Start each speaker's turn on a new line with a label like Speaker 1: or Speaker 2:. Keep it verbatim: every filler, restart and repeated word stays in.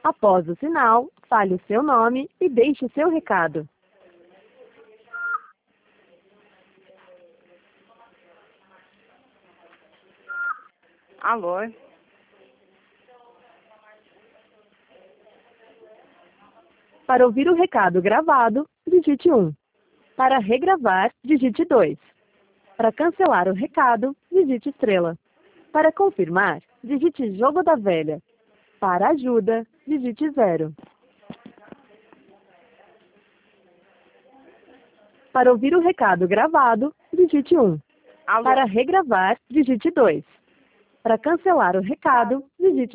Speaker 1: Após o sinal, fale o seu nome e deixe o seu recado.
Speaker 2: Alô?
Speaker 1: Para ouvir o recado gravado, digite um. Para regravar, digite dois. Para cancelar o recado, digite estrela. Para confirmar, digite jogo da velha. Para ajuda, digite zero. Para ouvir o recado gravado, digite um.
Speaker 2: Alô?
Speaker 1: Para regravar, digite dois. Para cancelar o recado, digite